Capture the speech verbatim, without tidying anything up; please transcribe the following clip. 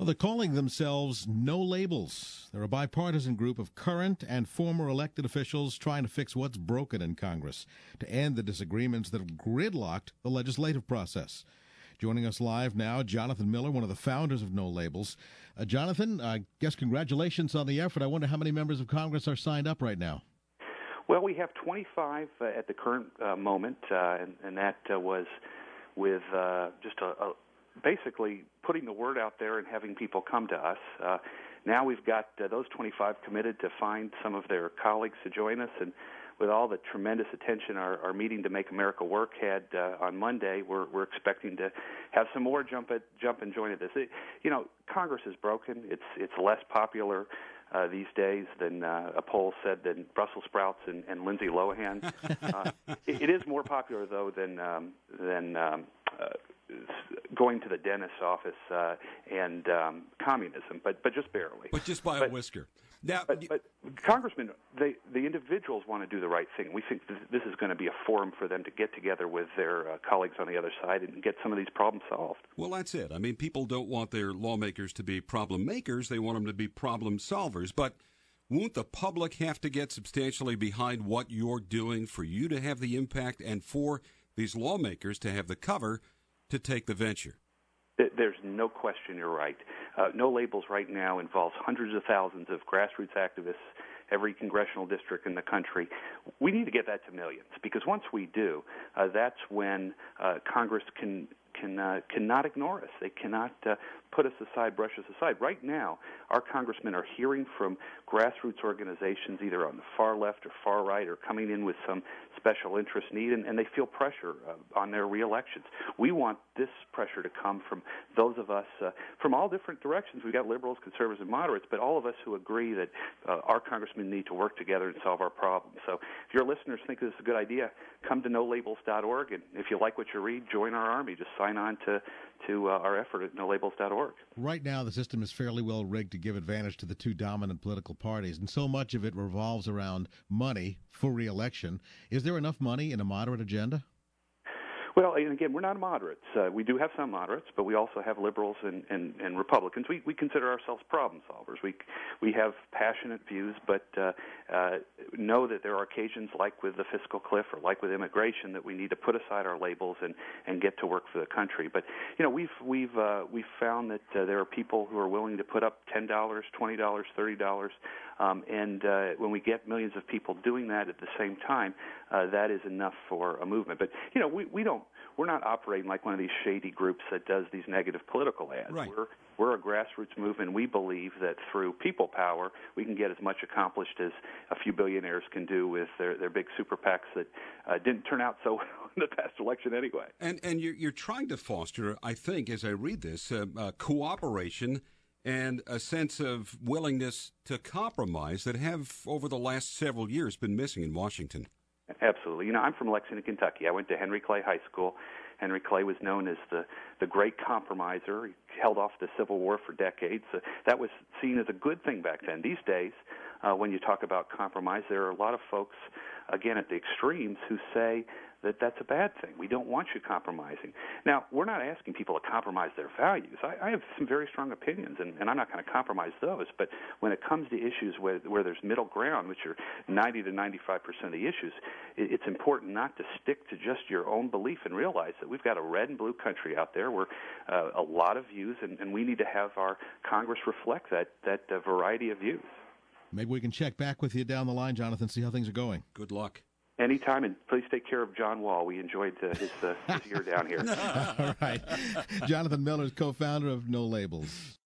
they're calling themselves No Labels. They're a bipartisan group of current and former elected officials trying to fix what's broken in Congress to end the disagreements that have gridlocked the legislative process. Joining us live now, Jonathan Miller, one of the founders of No Labels. Uh, Jonathan, I guess congratulations on the effort. I wonder how many members of Congress are signed up right now. Well, we have twenty-five uh, at the current uh, moment, uh, and, and that uh, was with uh, just a, a basically putting the word out there and having people come to us. Uh, now we've got uh, those twenty-five committed to find some of their colleagues to join us, and with all the tremendous attention our, our meeting to Make America Work had uh, on Monday, we're, we're expecting to have some more jump at, jump and join at this. It, you know, Congress is broken. It's it's less popular Uh, these days than uh, a poll said than Brussels sprouts and, and Lindsay Lohan. uh, it, it is more popular though than um, than um, uh, going to the dentist's office uh, and um, communism, but but just barely. But just by but, a whisker. Now, but, but congressmen, they, the individuals want to do the right thing. We think this is going to be a forum for them to get together with their uh, colleagues on the other side and get some of these problems solved. Well, that's it. I mean, people don't want their lawmakers to be problem makers. They want them to be problem solvers. But won't the public have to get substantially behind what you're doing for you to have the impact and for these lawmakers to have the cover to take the venture? There's no question you're right. Uh, No Labels right now involves hundreds of thousands of grassroots activists, every congressional district in the country. We need to get that to millions, because once we do, uh, that's when uh, Congress can can uh, cannot ignore us. They cannot uh, put us aside, brush us aside. Right now, our congressmen are hearing from grassroots organizations, either on the far left or far right, or coming in with some special interest need, and, and they feel pressure uh, on their reelections. We want this pressure to come from those of us uh, from all different directions. We've got liberals, conservatives, and moderates, but all of us who agree that uh, our congressmen need to work together and solve our problems. So if your listeners think this is a good idea, come to no labels dot org, and if you like what you read, join our army. Just sign on to, to uh, our effort at no labels dot org. Right now, the system is fairly well rigged to give advantage to the two dominant political parties, and so much of it revolves around money for re-election. Is there enough money in a moderate agenda? Well, and again, we're not moderates. Uh, we do have some moderates, but we also have liberals and, and, and Republicans. We, we consider ourselves problem solvers. We we have passionate views, but uh, uh, know that there are occasions, like with the fiscal cliff or like with immigration, that we need to put aside our labels and, and get to work for the country. But you know, we've we've uh, we've found that uh, there are people who are willing to put up ten dollars, twenty dollars, thirty dollars, um, and uh, when we get millions of people doing that at the same time, uh, that is enough for a movement. But you know, we we don't. We're not operating like one of these shady groups that does these negative political ads. Right. We're we're a grassroots movement. We believe that through people power, we can get as much accomplished as a few billionaires can do with their, their big super PACs that uh, didn't turn out so well in the past election anyway. And and you're, you're trying to foster, I think, as I read this, uh, uh, cooperation and a sense of willingness to compromise that have, over the last several years, been missing in Washington. Absolutely. You know, I'm from Lexington, Kentucky. I went to Henry Clay High School. Henry Clay was known as the, the great compromiser. He held off the Civil War for decades. Uh, that was seen as a good thing back then. These days, uh, when you talk about compromise, there are a lot of folks, again, at the extremes who say that that's a bad thing. We don't want you compromising. Now, we're not asking people to compromise their values. I, I have some very strong opinions, and, and I'm not going to compromise those. But when it comes to issues where, where there's middle ground, which are ninety to ninety-five percent of the issues, it, it's important not to stick to just your own belief and realize that we've got a red and blue country out there where uh, a lot of views, and, and we need to have our Congress reflect that, that uh, variety of views. Maybe we can check back with you down the line, Jonathan, see how things are going. Good luck. Anytime, and please take care of John Wall. We enjoyed uh, his, uh, his year down here. All right. Jonathan Miller is co-founder of No Labels.